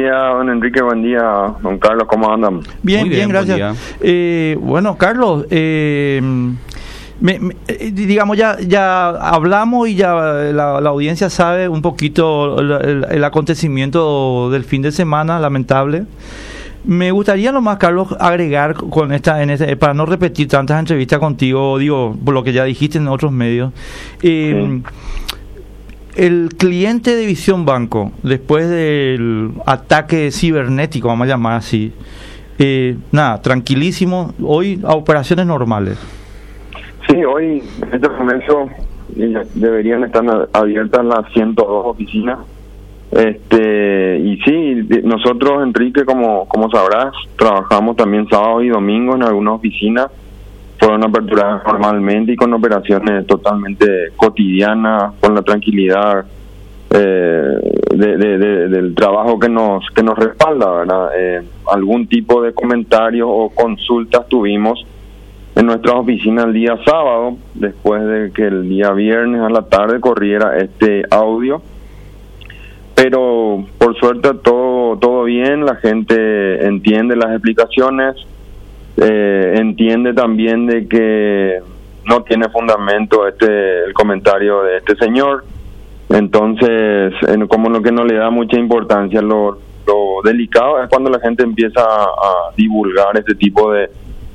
día, don Enrique, buen día, don Carlos, ¿cómo andan? Bien, gracias. Bueno, Carlos, digamos, ya hablamos y ya la audiencia sabe un poquito el acontecimiento del fin de semana, lamentable. Me gustaría nomás, Carlos, agregar con para no repetir tantas entrevistas contigo, digo, por lo que ya dijiste en otros medios. Sí. El cliente de Visión Banco, después del ataque cibernético, vamos a llamar así, tranquilísimo, hoy a operaciones normales. Sí, hoy en este momento deberían estar abiertas las 102 oficinas. Y sí, nosotros, Enrique, como sabrás, trabajamos también sábado y domingo en algunas oficinas. Fueron aperturadas normalmente y con operaciones totalmente cotidianas, con la tranquilidad del trabajo que nos respalda, ¿verdad? Algún tipo de comentarios o consultas tuvimos en nuestras oficinas el día sábado, después de que el día viernes a la tarde corriera este audio. Pero por suerte todo bien, la gente entiende las explicaciones, entiende también de que no tiene fundamento el comentario de este señor. Entonces, como lo que no le da mucha importancia, lo delicado es cuando la gente empieza a divulgar este tipo de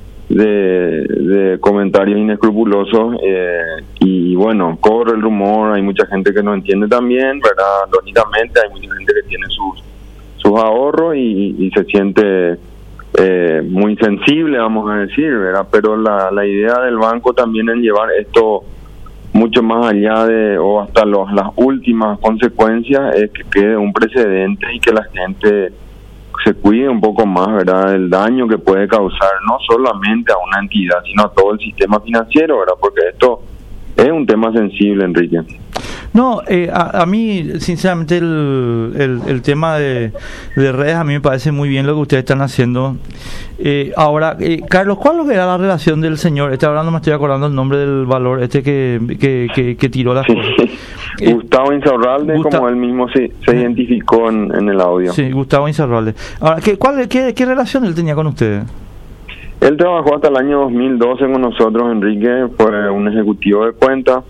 comentarios inescrupulosos, y bueno, corre el rumor, hay mucha gente que no entiende también, ¿verdad? Lógicamente hay mucha gente que tiene sus ahorros y se siente muy sensible, vamos a decir, ¿verdad? Pero la idea del banco también es llevar esto mucho más allá o hasta las últimas consecuencias, es que quede un precedente y que la gente se cuide un poco más, ¿verdad?, del daño que puede causar no solamente a una entidad, sino a todo el sistema financiero, ¿verdad?, porque esto es un tema sensible, Enrique. No, a mí, sinceramente, el tema de redes, a mí me parece muy bien lo que ustedes están haciendo. Ahora, Carlos, ¿cuál era la relación del señor? Ahora no me estoy acordando el nombre del valor que tiró las cosas. Gustavo Insaurralde, como él mismo se identificó en el audio. Sí, Gustavo Insaurralde. Ahora, ¿qué relación él tenía con ustedes? Él trabajó hasta el año 2012 con nosotros, Enrique, fue un ejecutivo de cuenta.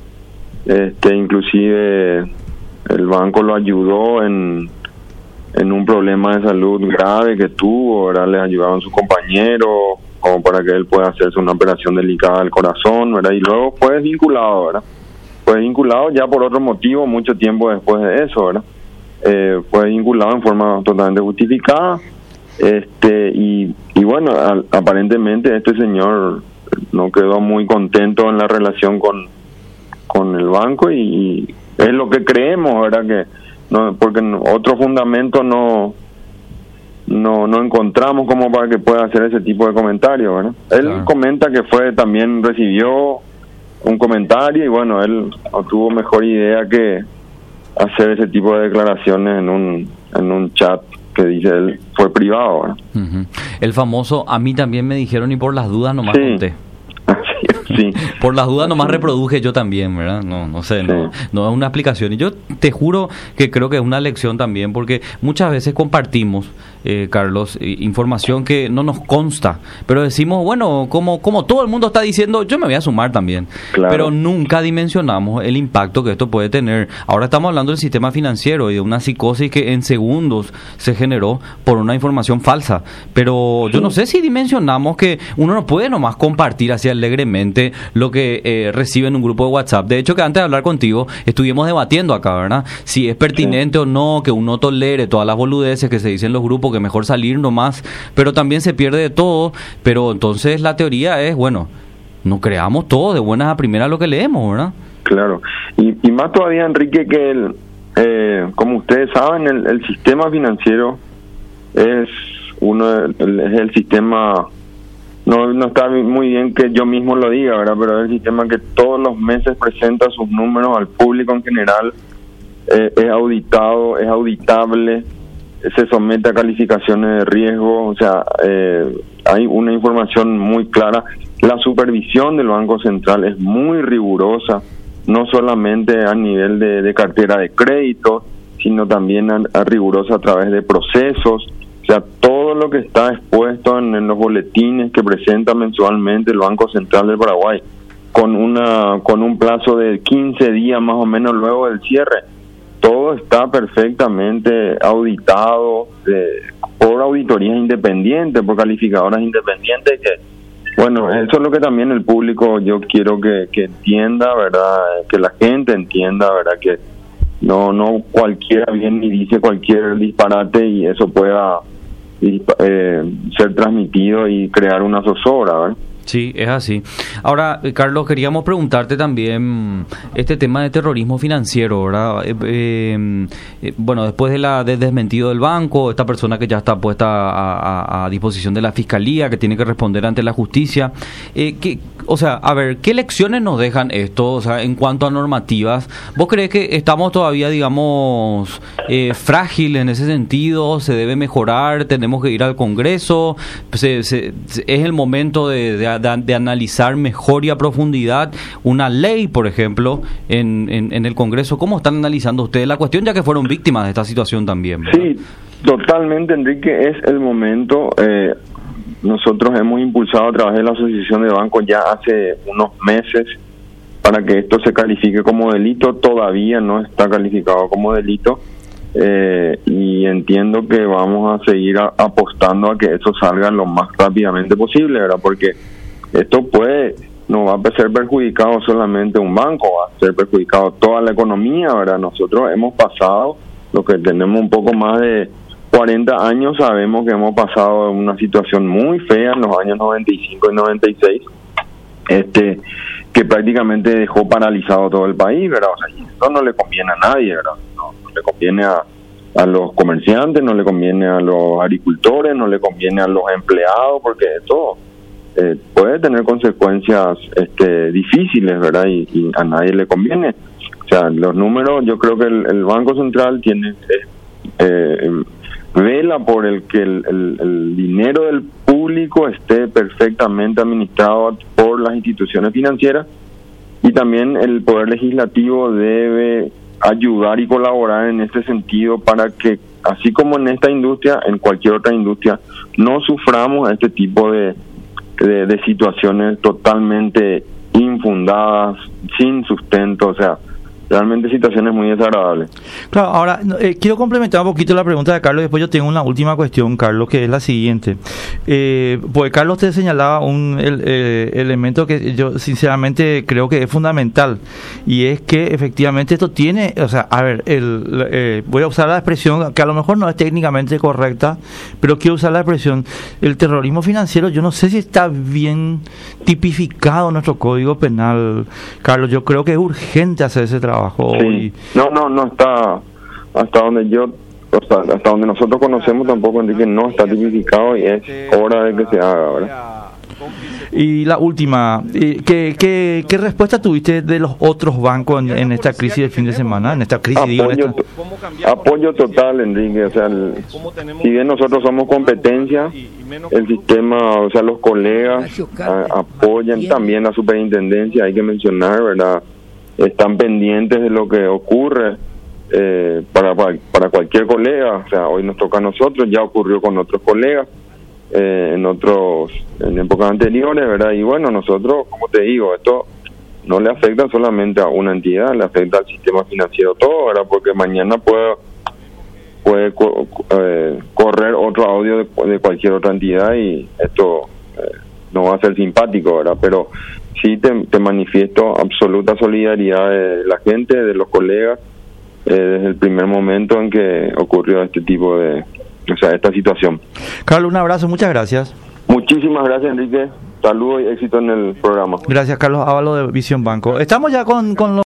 Inclusive el banco lo ayudó en un problema de salud grave que tuvo, ¿verdad? Les ayudaban sus compañeros como para que él pueda hacerse una operación delicada del corazón, ¿verdad? Y luego fue desvinculado, ¿verdad? Fue vinculado ya por otro motivo mucho tiempo después de eso, ¿verdad? Fue vinculado en forma totalmente justificada, y bueno, aparentemente este señor no quedó muy contento en la relación con el banco, y es lo que creemos, ¿verdad? Que no, porque otro fundamento no encontramos como para que pueda hacer ese tipo de comentarios, ¿verdad? Él comenta que recibió un comentario y bueno, él no tuvo mejor idea que hacer ese tipo de declaraciones en un chat que dice él fue privado, ¿verdad? Uh-huh. El famoso, a mí también me dijeron y por las dudas nomás conté. Sí. Por las dudas nomás reproduje yo también, ¿verdad? No sé, no es una explicación. Y yo te juro que creo que es una lección también, porque muchas veces compartimos, Carlos, información que no nos consta, pero decimos, bueno, como todo el mundo está diciendo, yo me voy a sumar también. Claro. Pero nunca dimensionamos el impacto que esto puede tener. Ahora estamos hablando del sistema financiero y de una psicosis que en segundos se generó por una información falsa. Pero yo no sé si dimensionamos que uno no puede nomás compartir así alegremente lo que recibe en un grupo de WhatsApp. De hecho, que antes de hablar contigo estuvimos debatiendo acá, ¿verdad? Si es pertinente o no que uno tolere todas las boludeces que se dicen en los grupos, que mejor salir nomás, pero también se pierde de todo. Pero entonces la teoría es, bueno, no creamos todo de buenas a primeras lo que leemos, ¿verdad? Claro, y más todavía, Enrique, que como ustedes saben, el sistema financiero es el sistema. No está muy bien que yo mismo lo diga, ¿verdad? Pero es el sistema que todos los meses presenta sus números al público en general, es auditado, es auditable, se somete a calificaciones de riesgo, o sea, hay una información muy clara. La supervisión del Banco Central es muy rigurosa, no solamente a nivel de cartera de crédito, sino también a rigurosa a través de procesos. O sea, todo lo que está expuesto en los boletines que presenta mensualmente el Banco Central del Paraguay, con un plazo de 15 días más o menos luego del cierre, todo está perfectamente auditado por auditorías independientes, por calificadoras independientes, que bueno, eso es lo que también el público yo quiero que entienda, ¿verdad? Que la gente entienda, ¿verdad? Que no cualquiera viene y dice cualquier disparate y eso pueda ser transmitido y crear una zozobra, ¿verdad? Sí, es así. Ahora, Carlos, queríamos preguntarte también este tema de terrorismo financiero, ¿verdad? Bueno, después del desmentido del banco, esta persona que ya está puesta a disposición de la Fiscalía, que tiene que responder ante la justicia, o sea, a ver, ¿qué lecciones nos dejan esto? O sea, en cuanto a normativas, ¿vos crees que estamos todavía, digamos, frágiles en ese sentido? ¿Se debe mejorar? ¿Tenemos que ir al Congreso? ¿Es el momento de analizar mejor y a profundidad una ley, por ejemplo, en el Congreso? ¿Cómo están analizando ustedes la cuestión, ya que fueron víctimas de esta situación también, ¿verdad? Sí, totalmente, Enrique, es el momento. Nosotros hemos impulsado a través de la Asociación de Bancos ya hace unos meses para que esto se califique como delito. Todavía no está calificado como delito, y entiendo que vamos a seguir apostando a que eso salga lo más rápidamente posible, ¿verdad? Porque esto no va a ser perjudicado solamente un banco, va a ser perjudicado toda la economía, ¿verdad? Nosotros hemos pasado, lo que tenemos un poco más de 40 años, sabemos que hemos pasado una situación muy fea en los años 95 y 96, que prácticamente dejó paralizado todo el país, ¿verdad? O sea, y eso no le conviene a nadie, ¿verdad? No le conviene a los comerciantes, no le conviene a los agricultores, no le conviene a los empleados, porque esto puede tener consecuencias difíciles, ¿verdad? Y a nadie le conviene. O sea, los números, yo creo que el Banco Central tiene vela por el que el dinero del público esté perfectamente administrado por las instituciones financieras, y también el Poder Legislativo debe ayudar y colaborar en este sentido para que, así como en esta industria, en cualquier otra industria, no suframos este tipo de situaciones totalmente infundadas, sin sustento, o sea, realmente situaciones muy desagradables. Claro, ahora quiero complementar un poquito la pregunta de Carlos, después yo tengo una última cuestión, Carlos, que es la siguiente. Pues Carlos te señalaba un elemento que yo sinceramente creo que es fundamental, y es que efectivamente esto tiene, o sea, a ver, voy a usar la expresión que a lo mejor no es técnicamente correcta, pero quiero usar la expresión, el terrorismo financiero, yo no sé si está bien tipificado en nuestro Código Penal, Carlos. Yo creo que es urgente hacer ese trabajo. Sí. No está, hasta donde nosotros conocemos tampoco, Enrique, no está tipificado, y es hora de que se haga, ¿verdad? Y la última, ¿qué respuesta tuviste de los otros bancos en esta crisis del fin de semana? En esta crisis, apoyo total, Enrique. O sea, si bien nosotros somos competencia, el sistema, o sea, los colegas apoyan también la superintendencia, hay que mencionar, ¿verdad? Están pendientes de lo que ocurre para cualquier colega. O sea, hoy nos toca a nosotros, ya ocurrió con otros colegas en épocas anteriores, ¿verdad? Y bueno, nosotros, como te digo, esto no le afecta solamente a una entidad, le afecta al sistema financiero todo, ¿verdad? Porque mañana puede correr otro audio de cualquier otra entidad, y esto no va a ser simpático, ¿verdad? Pero sí te manifiesto absoluta solidaridad de la gente, de los colegas, desde el primer momento en que ocurrió este tipo esta situación. Carlos, un abrazo, muchas gracias. Muchísimas gracias, Enrique. Saludos y éxito en el programa. Gracias, Carlos Ávalo de Visión Banco. Estamos ya con los